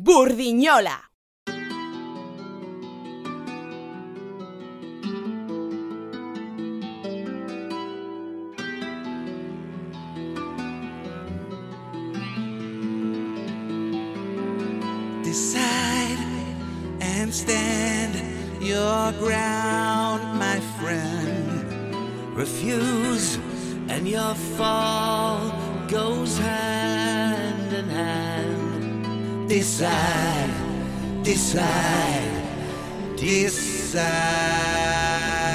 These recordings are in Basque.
Burdinyola. Decide and stand your ground, my friend. Refuse and your fall goes hand in hand. Decide, decide, decide.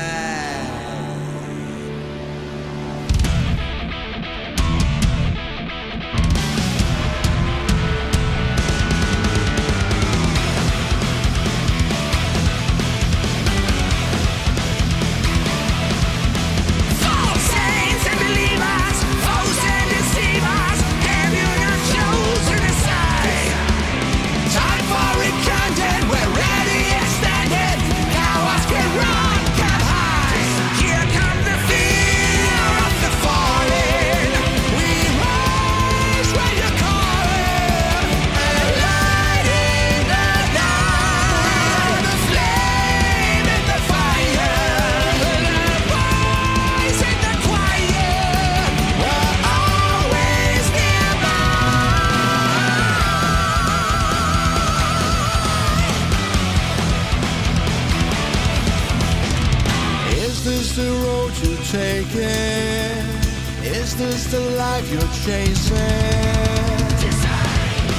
Is this the life you're chasing? Decide.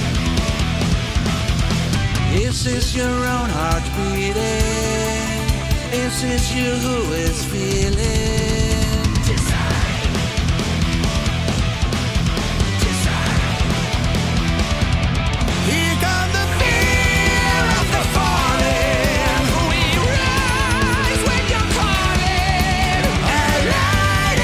Is this your own heart beating? Is this you who is feeling? Decide. Decide. Here comes the fear of the falling. We rise when you're calling. Alive.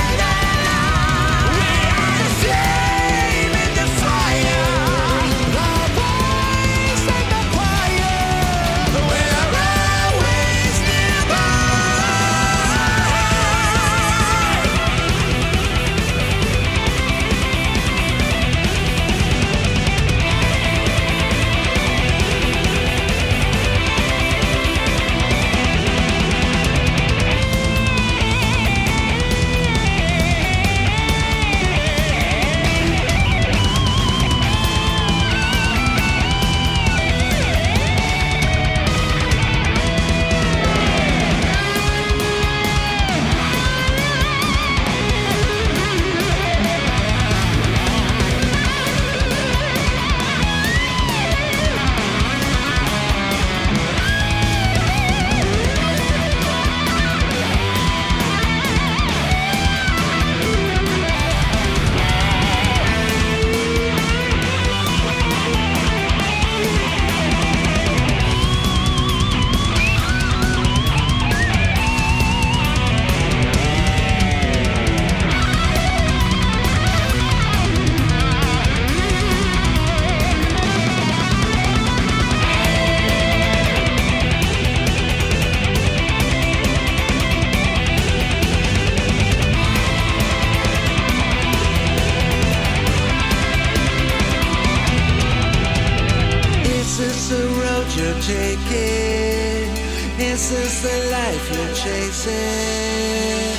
This is the life you're chasing.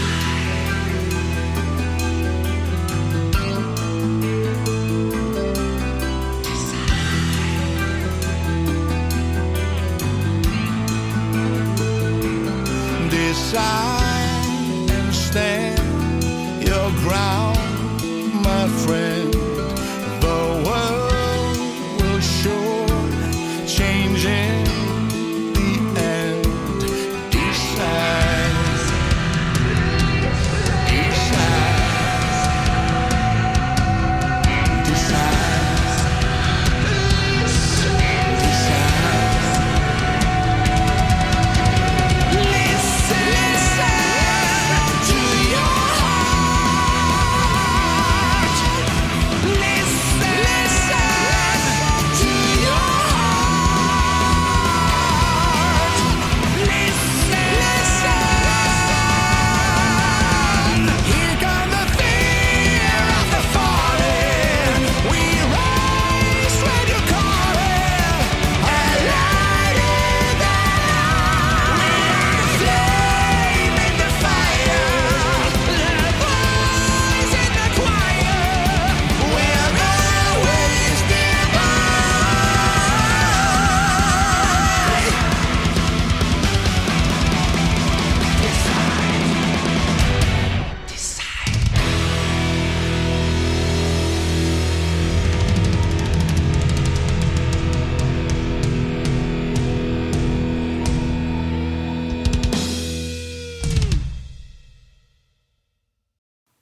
Decide and stand your ground, my friend. The world will sure change in the end. Decide. Listen to your heart.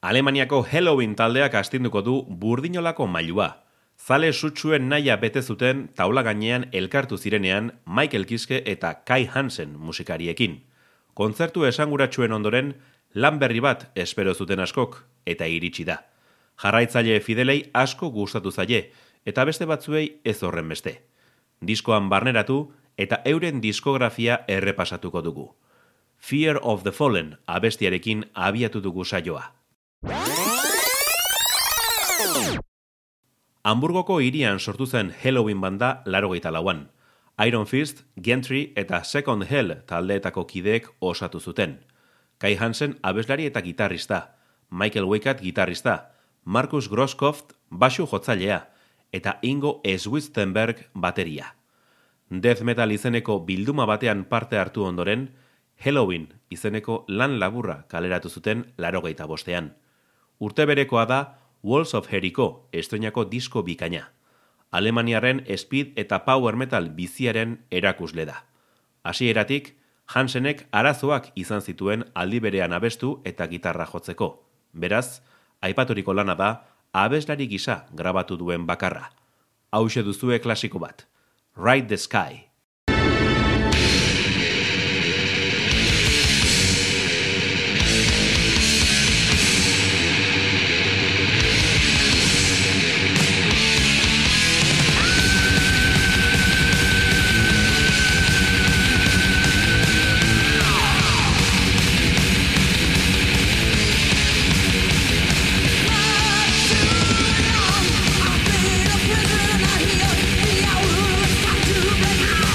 Alemaniako Halloween taldeak astinduko du burdinolako mailua. Zale sutsuen nahia bete zuten taula gainean elkartu zirenean Michael Kiske eta Kai Hansen musikariekin. Kontzertu esanguratsuen ondoren lan berri bat espero zuten askok eta iritsi da. Jarraitzaile fidelei asko gustatu zaie eta beste batzuei ez horren beste. Diskoan barneratu eta euren diskografia errepasatuko dugu. Fear of the Fallen abestiarekin abiatu dugu saioa. Hamburgoko hirian sortu zen Halloween banda 84an. Iron Fist, Gentry eta Second Hell taldeetako kideek osatu zuten. Kai Hansen abeslari eta gitarrista, Michael Weikat gitarrista, Markus Grosskopf baxu jotzailea eta Ingo Switztenberg bateria. Death metal izeneko bilduma batean parte hartu ondoren, Halloween izeneko lan laburra kaleratu zuten 85ean. Urte berekoa da Walls of Jericho estreinako disko bikaina. Alemaniaren speed eta power metal biziaren erakusle da. Hasieratik, Hansenek arazoak izan zituen aldi berean abestu eta gitarra jotzeko. Beraz, aipaturiko lana da abeslari gisa grabatu duen bakarra. Hauxe duzue klasiko bat. Ride the Sky. I've been a prisoner here. I will have to break out.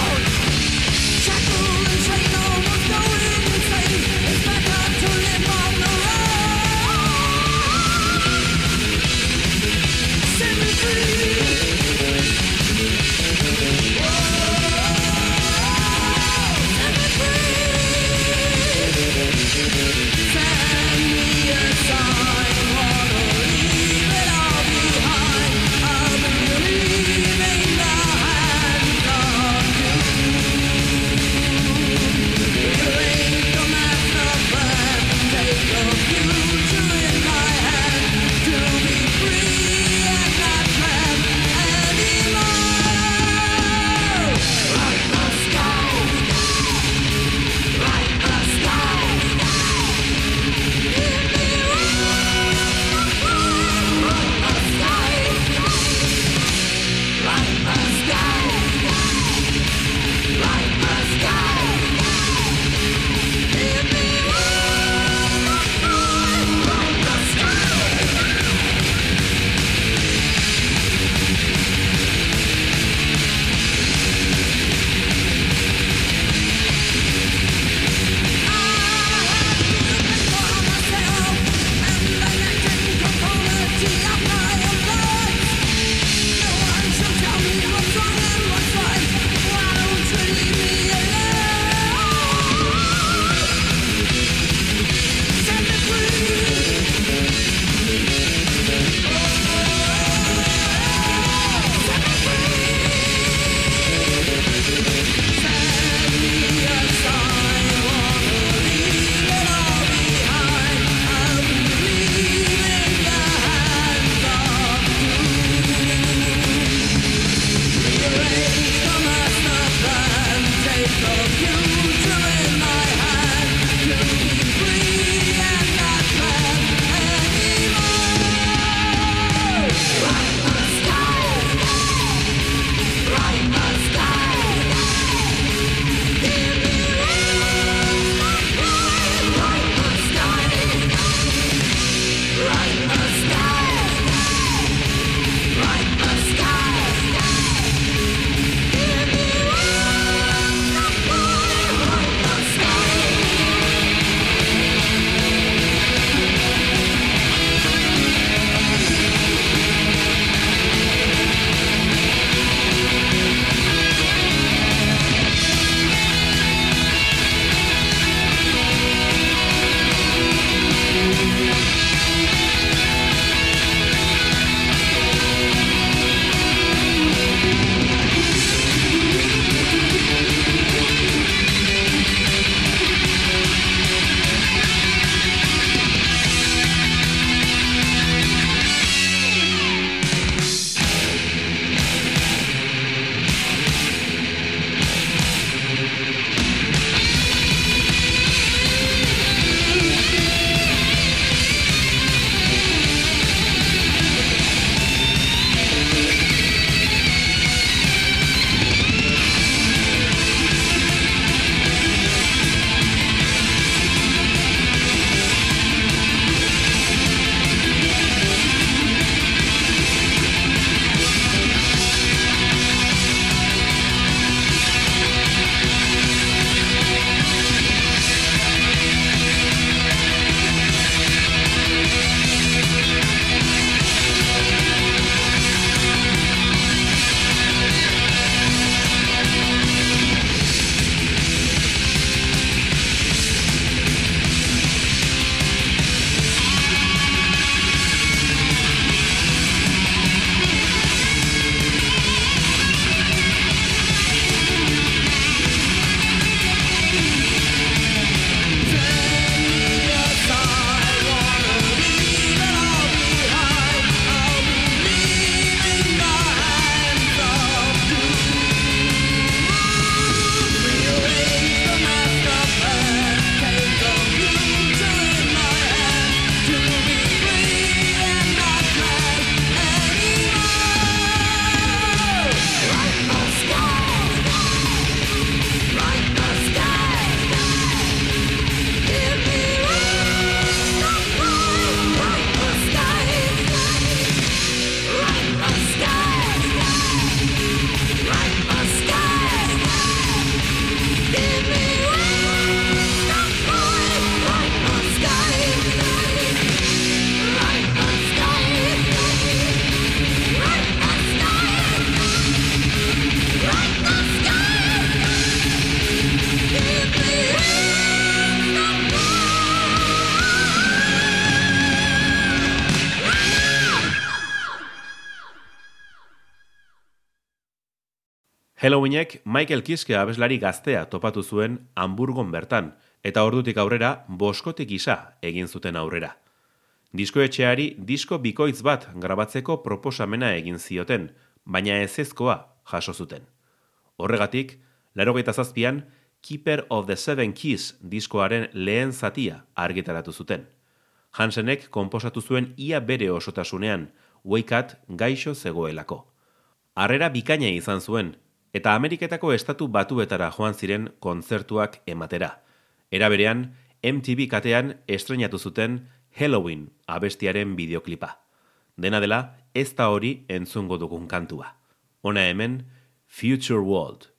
Halloweenek Michael Kiske abeslari gaztea topatu zuen Hamburgon bertan, eta ordutik aurrera boskotik gisa egin zuten aurrera. Diskoetxeari disko bikoitz bat grabatzeko proposamena egin zioten, baina ezezkoa jaso zuten. Horregatik, 87an Keeper of the Seven Keys diskoaren lehen zatia argitaratu zuten. Hansenek konposatu zuen ia bere osotasunean, Weikat gaixo zegoelako. Harrera bikaina izan zuen, eta Ameriketako estatu batuetara joan ziren kontzertuak ematera. Era berean, MTV katean estrenatu zuten Halloween abestiaren bideoklipa. Dena dela, ez da hori entzungo dugun kantua. Hona hemen, Future World.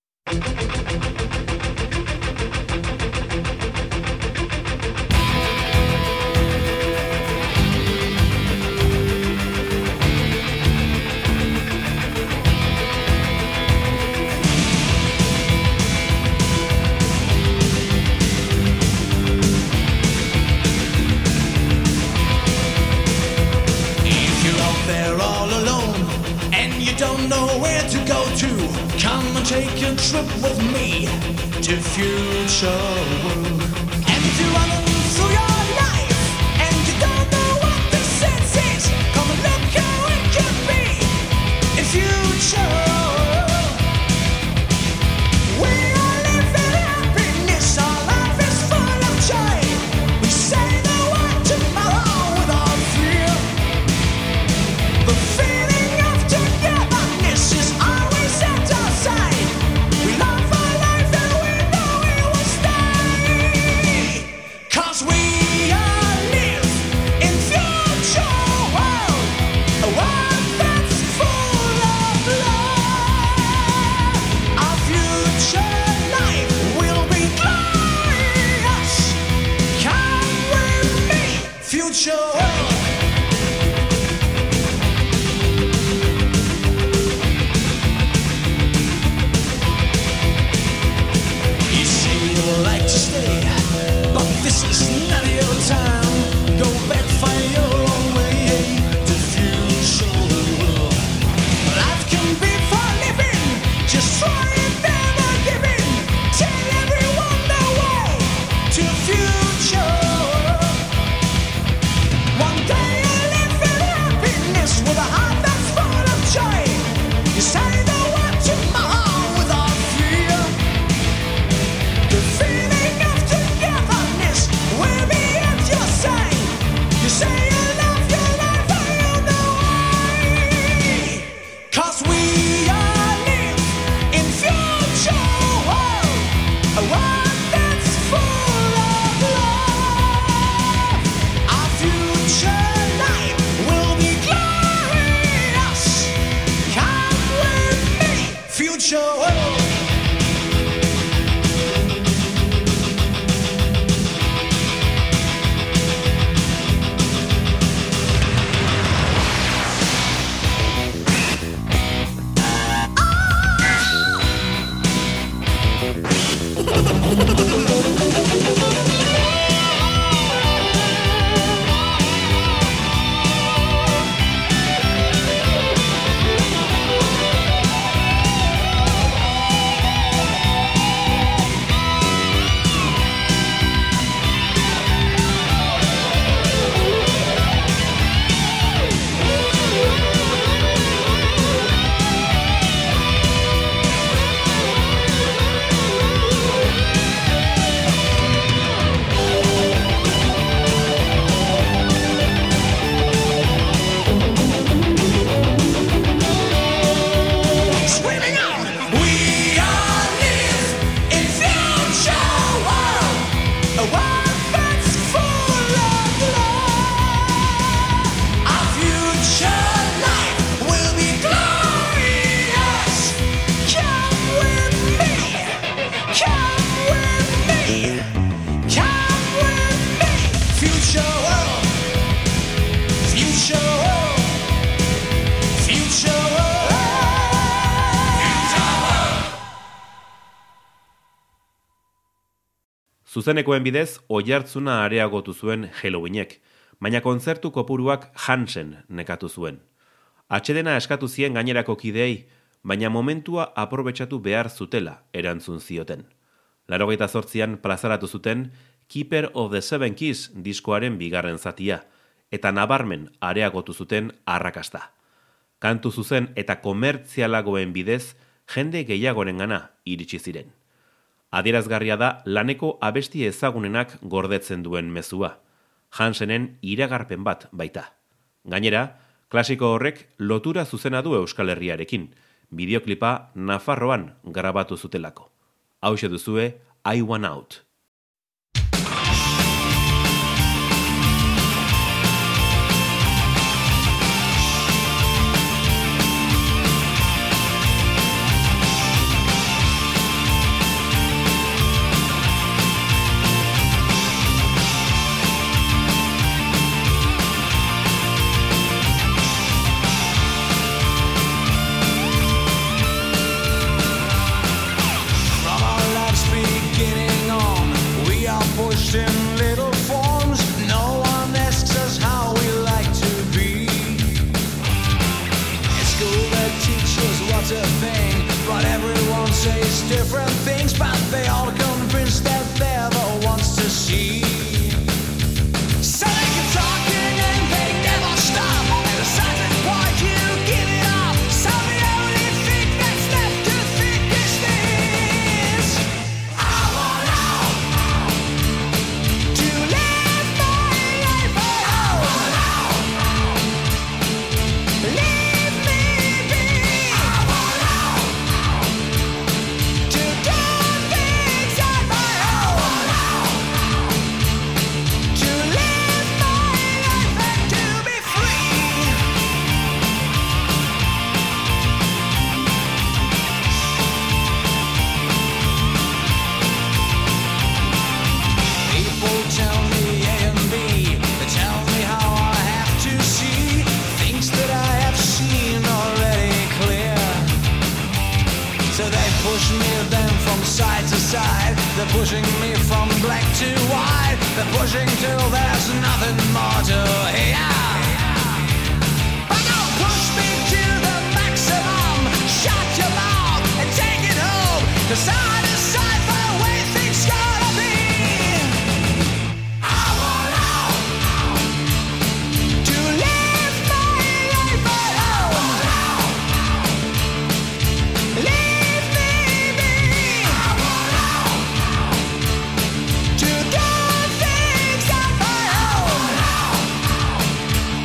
Come and take a trip with me to future world. And if you're running through your life and you don't know what the sense is, come and look how it could be in future. We all live in happiness, our life is full of joy. We say the word tomorrow without fear. The feeling of togetherness is always at our side. We love our life and we know it will stay. 'Cause we all live in future world, a world that's full of love. Our future life will be glorious. Come with me, future world. You say you like to stay, but this is not your time. Go back, find your own way to future world. Life can be for living, just try it, never give in. Tell everyone the way to future world. One day you'll live in happiness with a heart that's full of joy. You say the word tomorrow without fear. The feeling of togetherness will be at your side. You say you love your life and you know why. 'Cause we all live in future world, a world that's full of love. Our future life will be glorious. Come with me, future world. Screaming out, we all live in future world, a world that's full of love. Our future life will be glorious. Come with me, come with me, come with me, future world, future world, future world. Zuzenekoen bidez, oihartzuna areagotu zuen Halloweenek, baina kontzertu kopuruak Hansen nekatu zuen. Atsedena eskatu zien gainerako kideei, baina momentua aprobetxatu behar zutela erantzun zioten. 88an plazaratu zuten Keeper of the Seven Keys diskoaren bigarren zatia, eta nabarmen areagotu zuten arrakasta. Kantu zuzen eta komertzialagoen bidez, jende gehiagorengana iritsi ziren. Adierazgarria da laneko abesti ezagunenak gordetzen duen mezua. Hansenen iragarpen bat baita. Gainera, klasiko horrek lotura zuzena du Euskal Herriarekin, bideoklipa Nafarroan grabatu zutelako. Hauxe duzue, I Want Out. In little forms, no one asks us how we like to be. At school they teach us what's a thing, but everyone says different things, but they all convinced that they're the ones to see. So they keep talking and they never stop, at a certain point you give it up. So the only thing that's left to think is this: I want out. Side to side, they're pushing me from black to white. They're pushing till there's nothing more to hear. But don't push me to the maximum. Shut your mouth and take it home, 'cause I decide the way things gotta be. I want out to live my life alone. Leave me be. To do things on my own.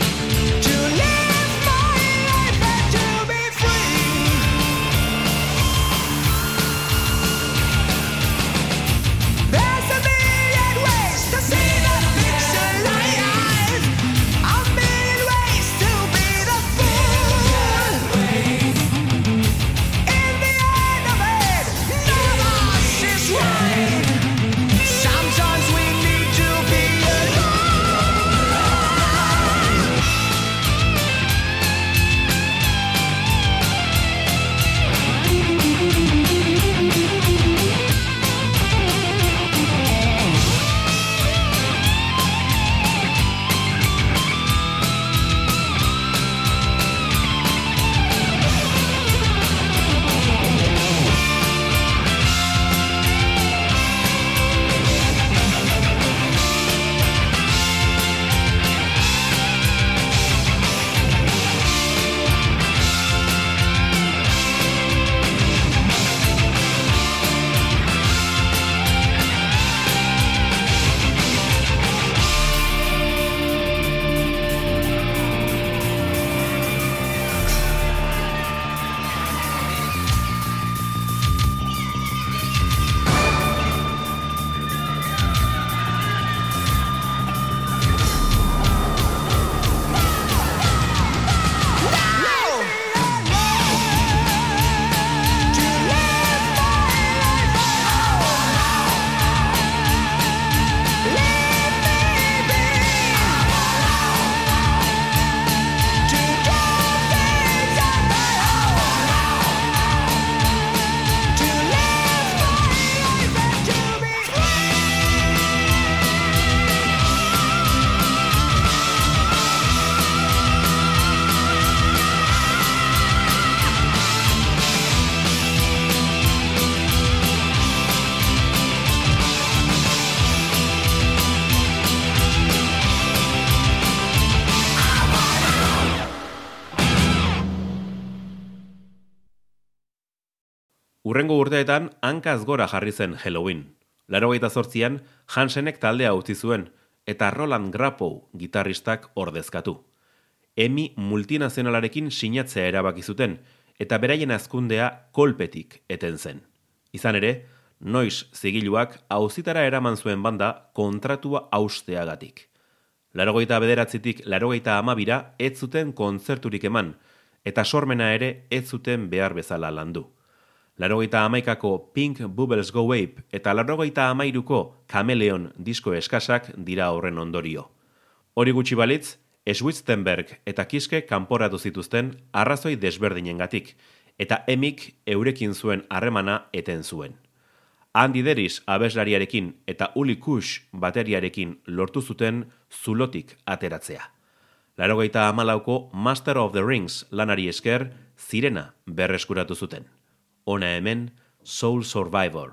Urrengo urteetan hankaz gora jarri zen Halloween. 88an Hansenek taldea utzi zuen eta Roland Grappow gitarristak ordezkatu. EMI multinazionalarekin sinatzea erabaki zuten eta beraien hazkundea kolpetik eten zen. Izan ere, noiz zigiluak auzitara eraman zuen banda kontratua hausteagatik. 89tik 92ra ez zuten kontzerturik eman eta sormena ere ez zuten behar bezala landu. 91ko Pink Bubbles Go Ape eta 93ko Chameleon disko eskasak dira horren ondorio. Hori gutxi balitz, Schwitzenberg eta Kiske kanporatu zituzten arrazoi desberdinengatik, eta EMIk eurekin zuen harremana eten zuen. Andy Deris abeslariarekin eta Uli Kush bateriarekin lortu zuten zulotik ateratzea. 94ko Master of the Rings lanari esker Zirena berreskuratu zuten. Hona hemen Soul Survivor.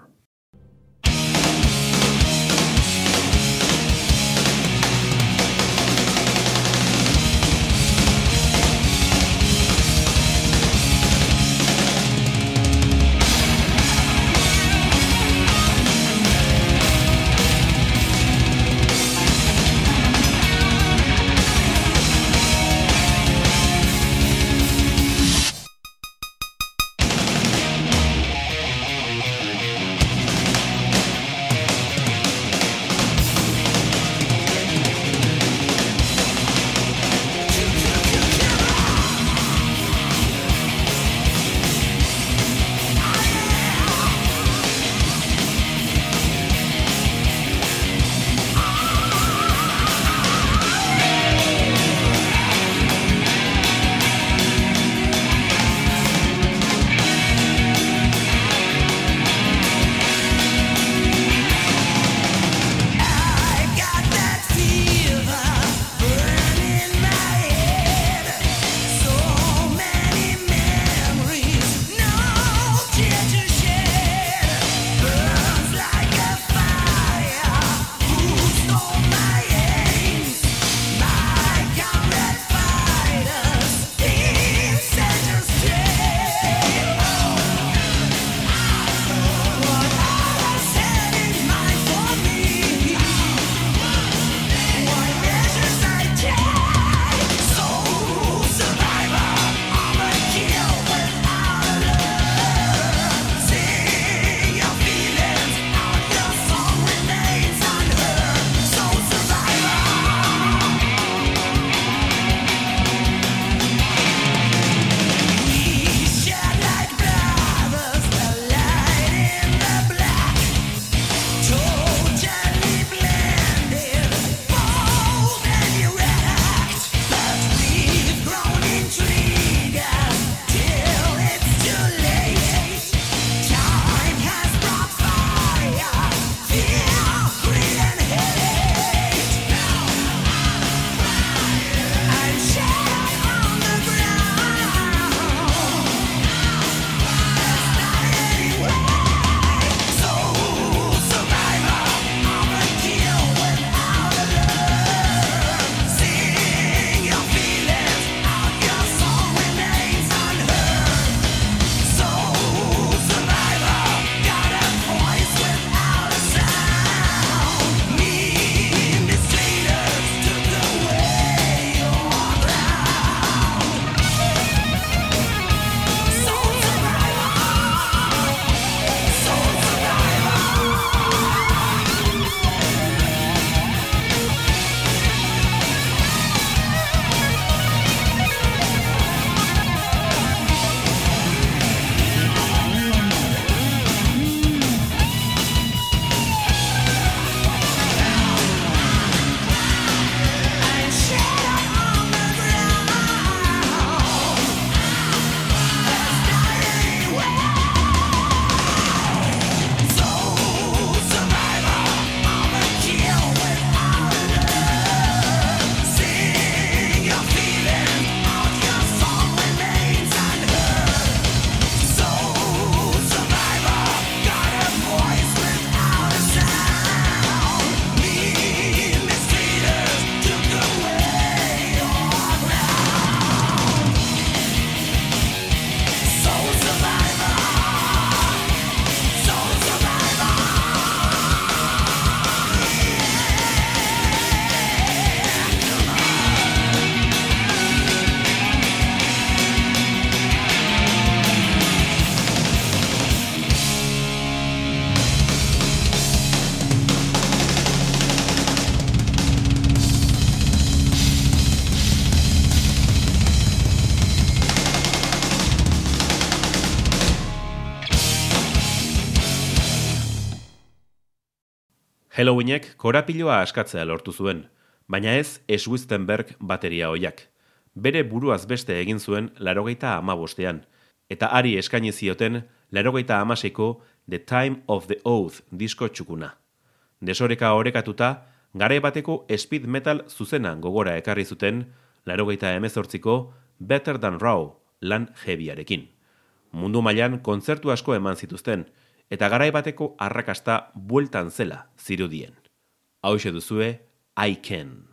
Halloweenek korapiloa askatzea lortu zuen, baina ez Schwistenberg bateria hoiak. Bere buruaz beste egin zuen 85ean, eta ari eskaini zioten 86ko The Time of the Oath disko txukuna. Desoreka orekatuta, garai bateko speed metal zuzena gogora ekarri zuten 88ko Better Than Raw lan heavyarekin. Mundu mailan kontzertu asko eman zituzten, eta garai bateko arrakasta bueltan zela zirudien. Hauxe duzue, I Can.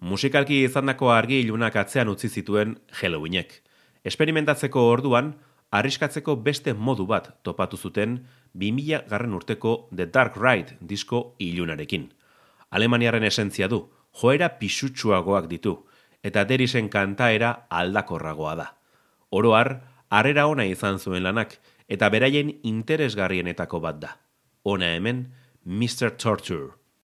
Musikalki izandako argi ilunak atzean utzi zituen Halloweenek. Esperimentatzeko orduan, arriskatzeko beste modu bat topatu zuten 2000 urteko The Dark Ride disko ilunarekin. Alemaniaren esentzia du, joera pisutsuagoak ditu, eta Derisen kantaera aldakorragoa da. Oro har, harrera ona izan zuen lanak, eta beraien interesgarrienetako bat da. Hona hemen, Mr. Torture.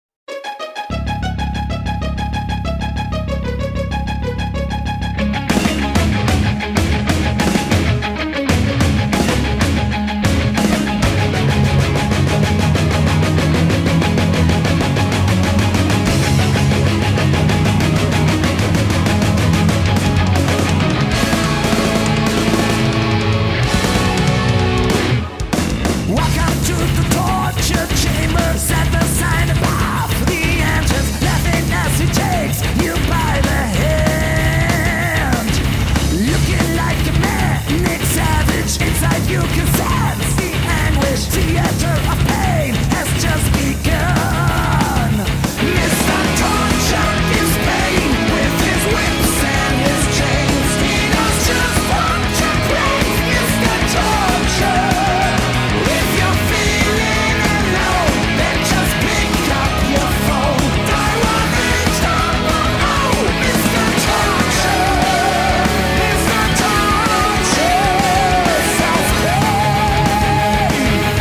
Welcome to the torture chamber. Set the sign above the entrance. Laughing as he takes you by the hand. Looking like a manic savage. Inside you can sense the anguish. Theater of pain has just begun. Mr. Torture gives pain with his whips and his chains. He does just want to play Mr. Torture. If you're feeling alone, then just pick up your phone. Dial 1-800 Mr. Torture. Mr. Torture sounds great.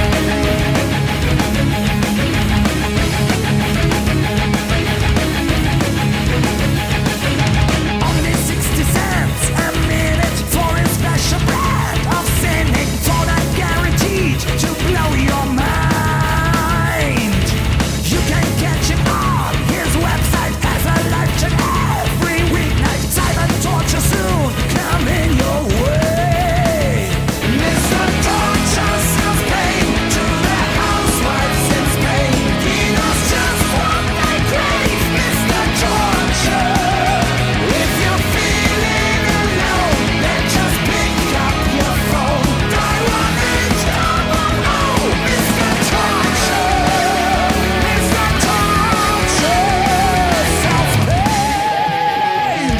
Only 60 cents a minute for a special brand of cynic. For that guaranteed to blow your mind. You can catch him on his website as a live chat every weeknight. Silent torture soon coming your way. Mr. Torture sells pain to the housewives in Spain. He knows just what they crave. Mr. Torture. If you're feeling alone, then just pick up your phone. Dial 1-800 Mr. Torture. Mr. Torture sells pain.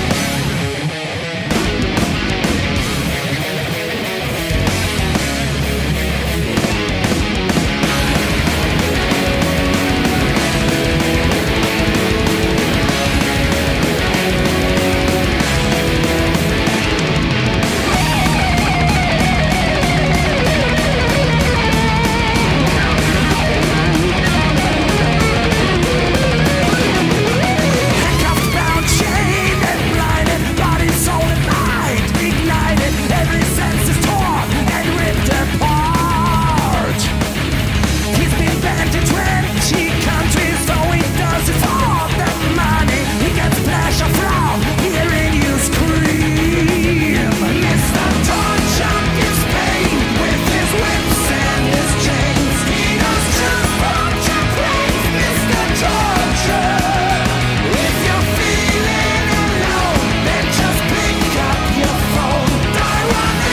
Handcuffed, bound, chained and blinded, body, soul and mind ignited. Every sense is torn and ripped apart. He's been banned in 20 countries, though he does it for the money. He gets pleasure from hearing you scream. Mr. Torture gives pain with his whips and his chains. He does just want to play Mr. Torture. If you're feeling alone, then just pick up your phone. Dial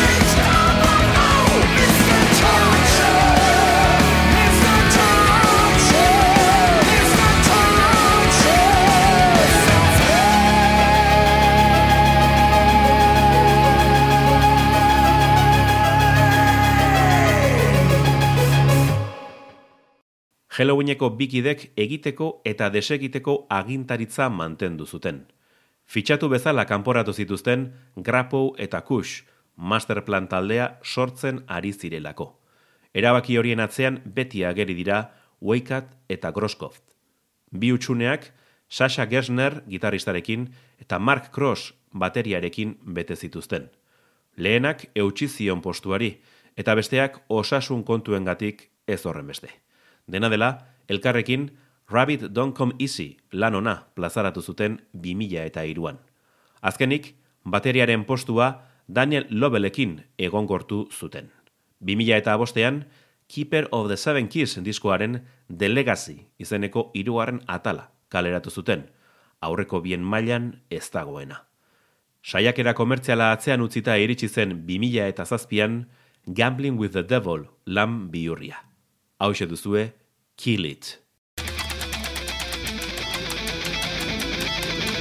1-800 Mr. Torture. Mr. Torture. Mr. Torture sounds Halloweeneko bikidek egiteko eta desegiteko agintaritza mantendu zuten. Fitxatu bezala kanporatu zituzten Grappo eta Kush, masterplan taldea sortzen ari zirelako. Erabaki horien atzean beti ageri dira Weikat eta Groskopf. Bi hutsuneak Sasha Gersner gitaristarekin eta Mark Cross bateriarekin bete zituzten. Lehenak eutsi zion postuari, eta besteak osasun kontuengatik ez horrenbeste. Dena dela, elkarrekin Rabbit Don't Come Easy lan ona plazaratu zuten 2003an. Azkenik, bateriaren postua Daniel Lobelekin egonkortu zuten. 2005an, Keeper of the Seven Keys diskoaren The Legacy izeneko 3. atala kaleratu zuten, aurreko bien mailan ez dagoena. Saiakera komertziala atzean utzita iritsi zen 2007an Gambling with the Devil lan bihurria. Hauxe duzue, Kill It.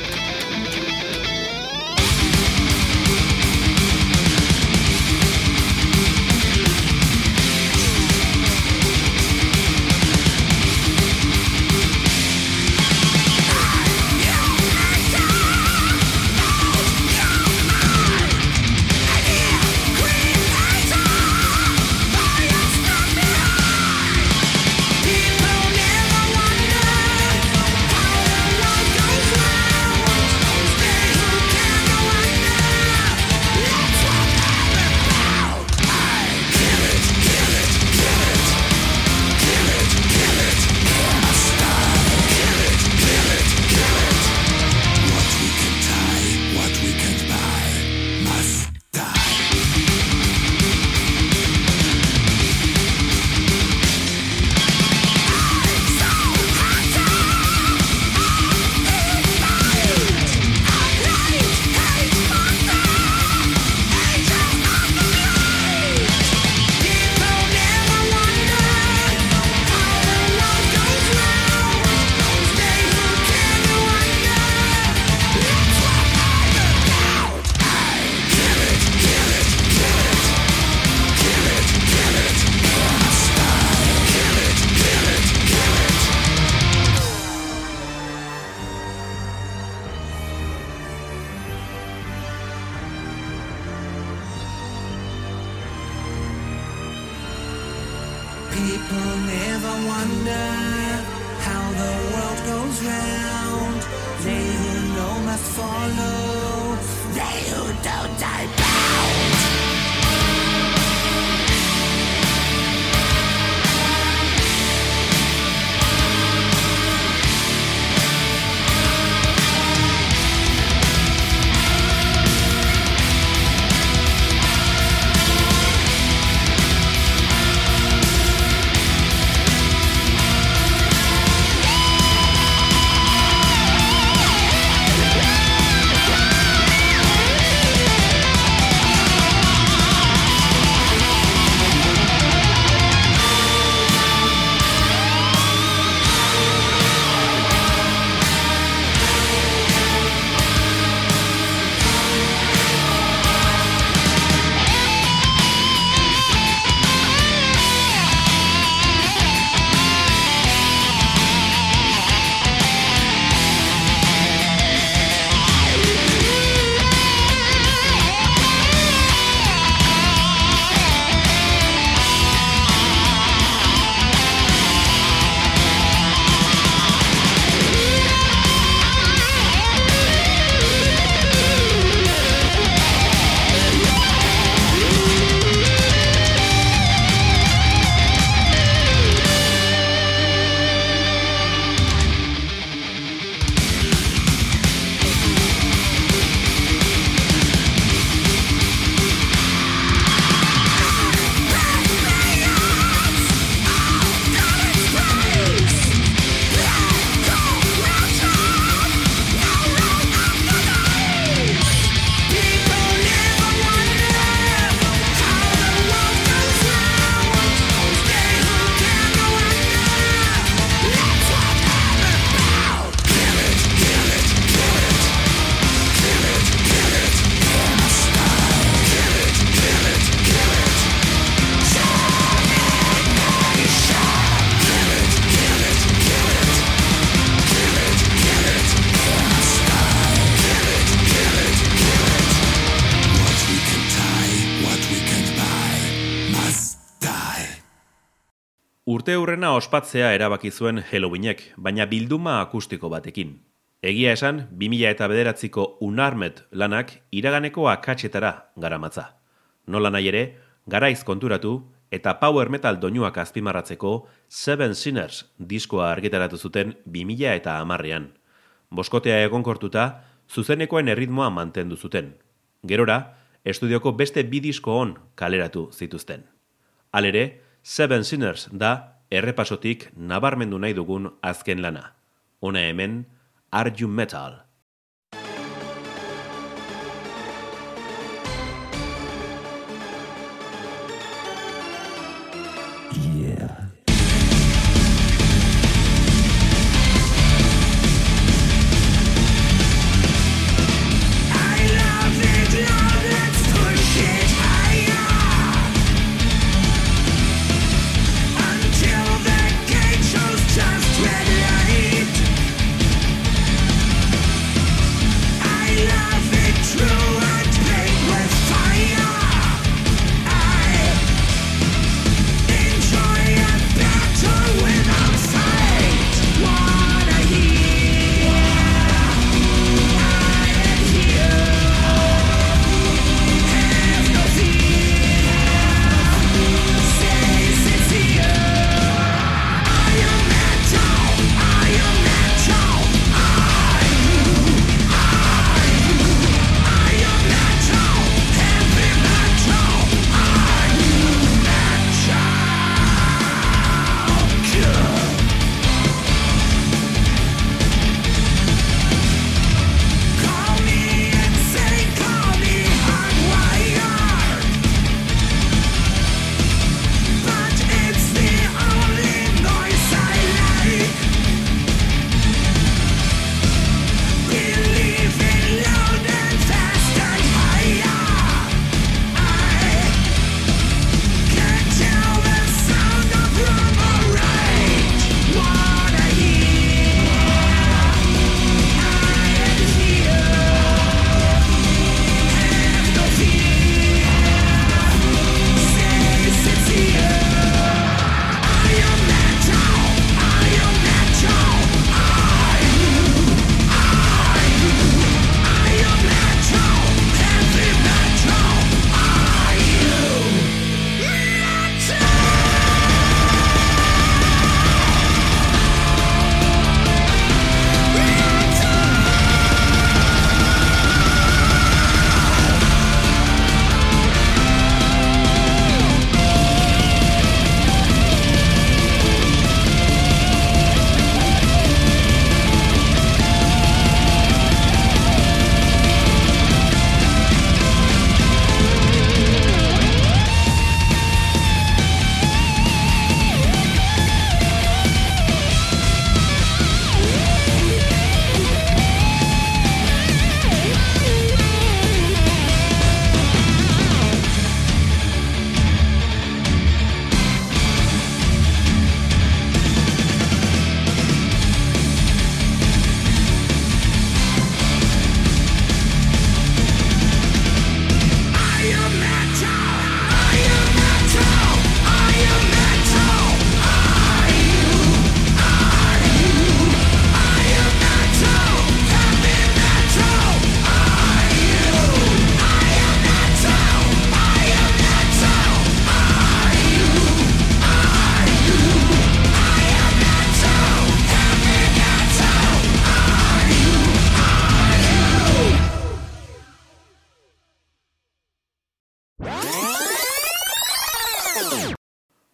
ever wonder how the world goes round? They who know must follow, they who don't die bound. Urte hurrena ospatzea erabaki zuen Halloweenek, baina bilduma akustiko batekin. Egia esan, 2009ko Unarmed lanak iraganeko akatsetara garamatza. Nola nahi ere, garaiz konturatu eta power metal doinuak azpimarratzeko Seven Sinners diskoa argitaratu zuten 2010ean. Boskotea egonkortuta, zuzenekoen erritmoa mantendu zuten. Gerora, estudioko beste 2 disko on kaleratu zituzten. Halere, Seven Sinners da errepasotik nabarmendu nahi dugun azken lana. Hona hemen, Are You Metal? Until the gate shows just red light.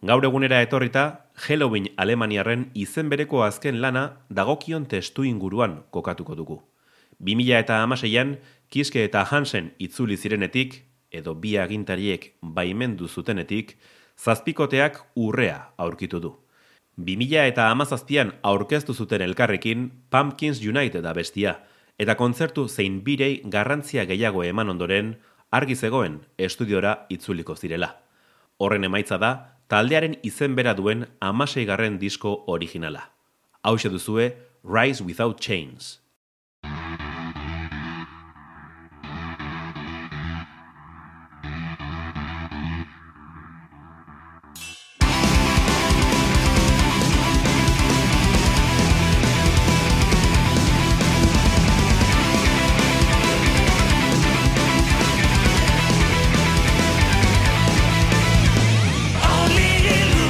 Gaur egunera etorrita, Halloween Alemaniarren izen bereko azken lana dagokion testu inguruan kokatuko dugu. 2016an, Kiske eta Hansen itzuli zirenetik, edo bi agintariek baimendu zutenetik, zazpikoteak urrea aurkitu du. 2017an aurkeztu zuten elkarrekin Pumpkins United da bestia, eta kontzertu zein birei garrantzia gehiago eman ondoren, argi zegoen estudiora itzuliko zirela. Horren emaitza da, taldearen izen bera duen 16. disko originala. Hauxe duzue, Rise Without Chains.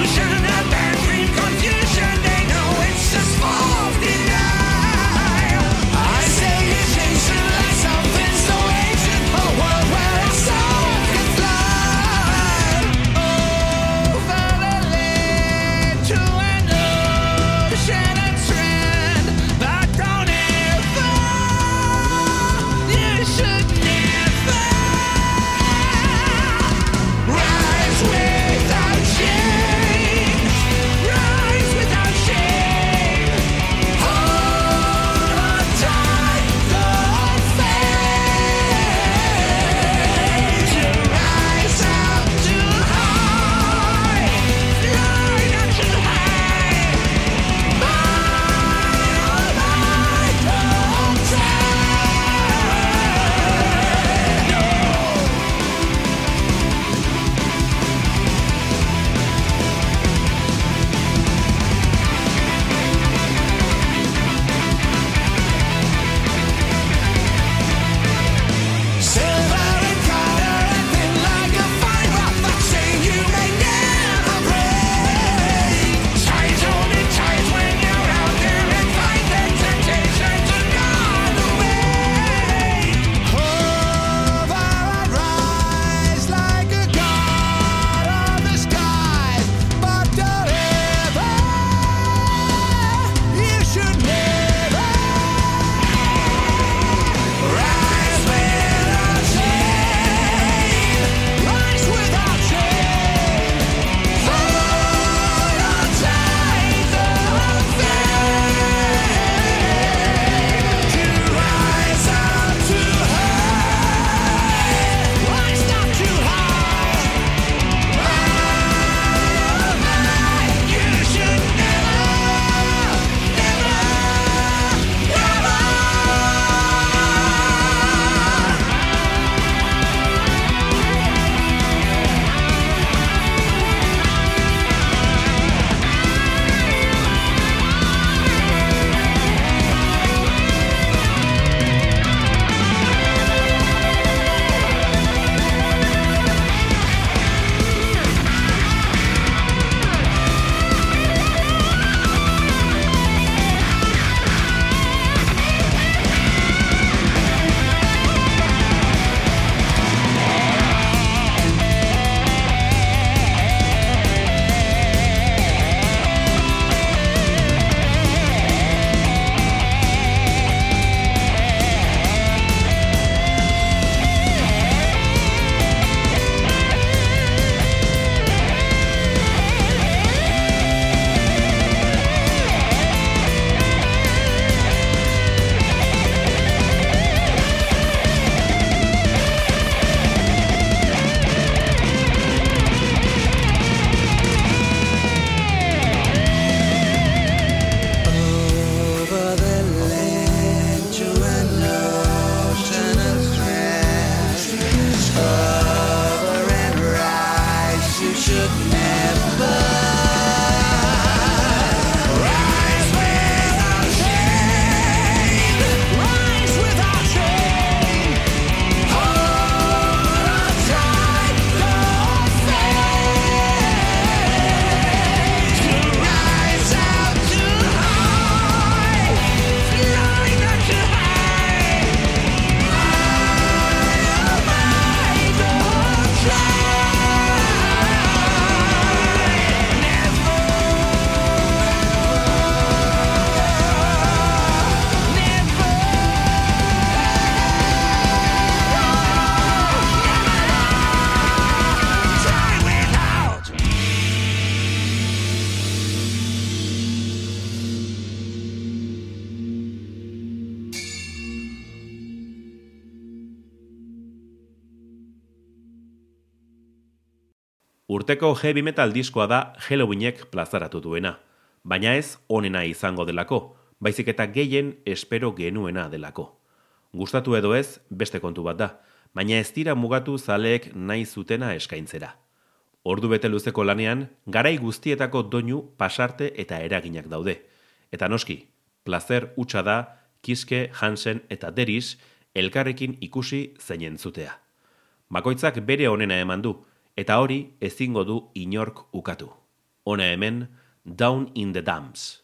Confusion, they know it's just false denial. Urteko heavy metal diskoa da Halloweenek plazaratu duena, baina ez onena izango delako, baizik eta gehien espero genuena delako. Gustatu edo ez, beste kontu bat da, baina ez dira mugatu zaleek nahi zutena eskaintzera. Ordu bete luzeko lanean, garai guztietako doinu, pasarte eta eraginak daude. Eta noski, plazer hutsa da, Kiske, Hansen eta Deris elkarrekin ikusi zein entzutea. Bakoitzak bere onena eman du, eta hori ezingo du inork ukatu. Hona hemen, Down in the Dumps.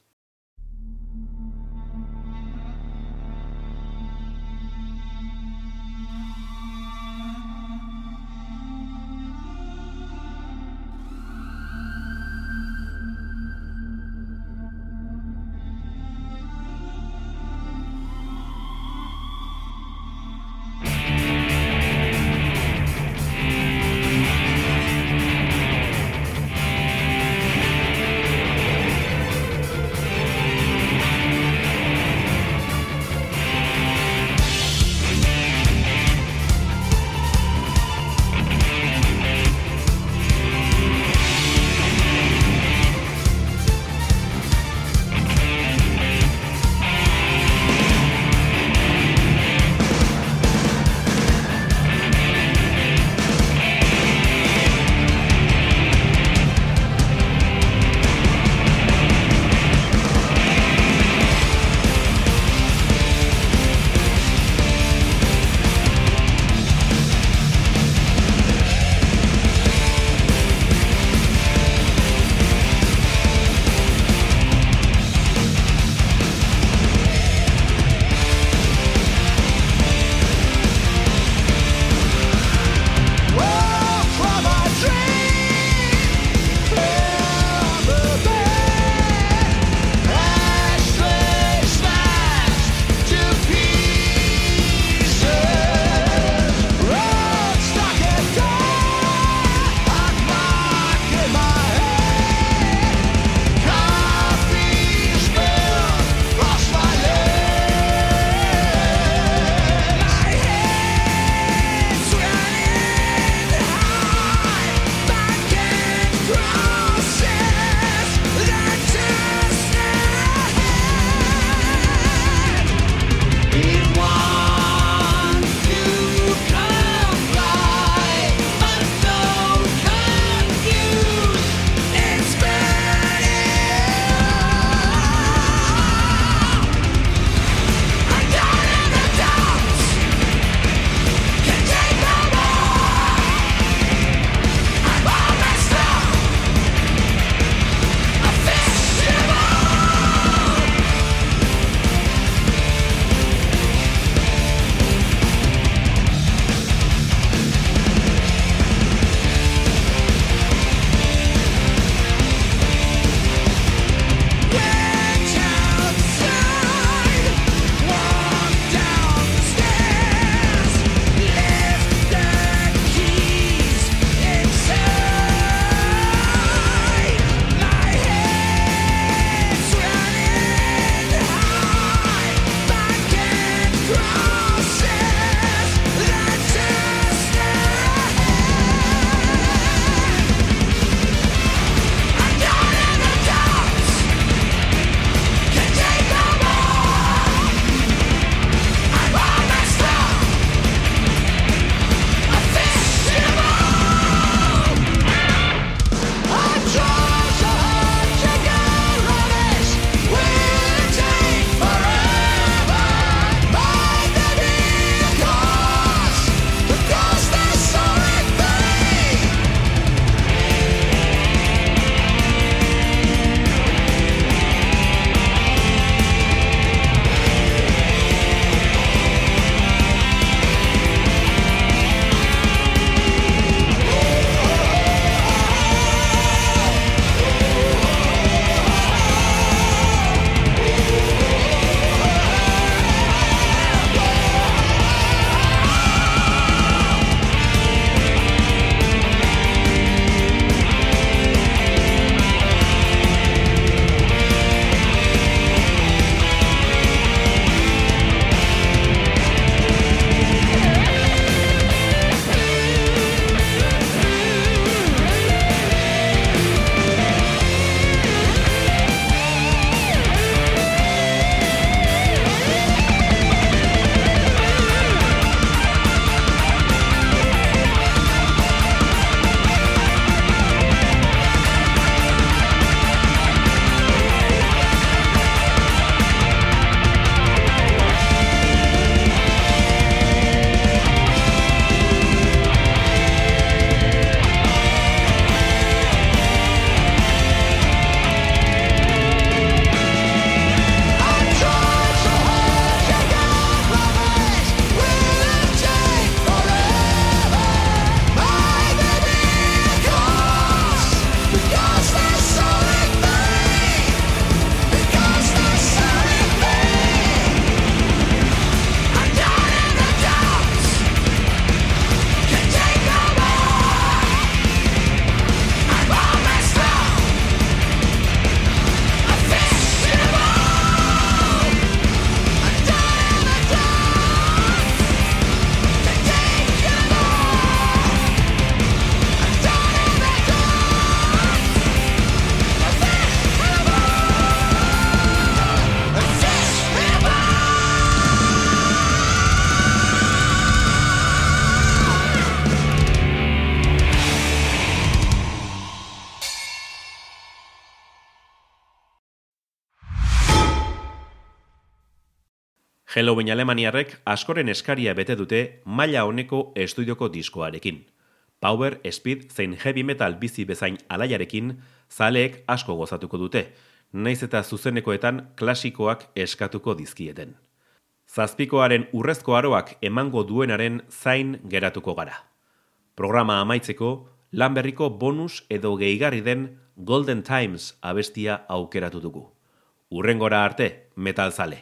Helloween alemaniarrek askoren eskaria bete dute maila honeko estudioko diskoarekin. Power, speed, zein heavy metal bizi bezain alaiarekin zaleek asko gozatuko dute, naiz eta zuzenekoetan klasikoak eskatuko dizkieten. Zazpikoaren urrezko aroak emango duenaren zain geratuko gara. Programa amaitzeko, lan berriko bonus edo gehigarri den Golden Times abestia aukeratu dugu. Hurrengora arte, metal zale.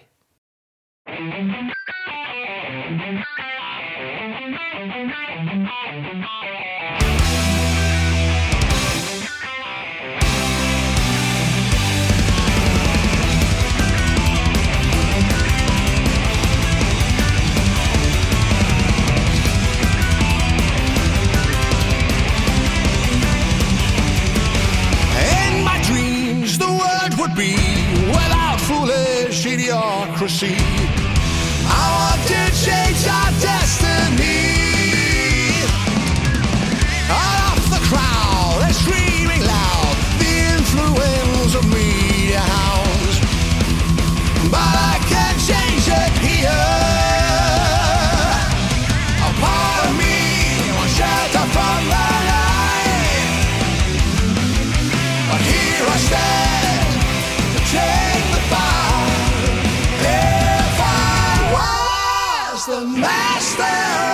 Would be without foolish idiocracy. I want to change our destiny. Out of the crowd and screaming loud, the influence of media hounds. But I can't change it here. A part of me wants shelter from the light. But here I stand. Take the fire. If I was the master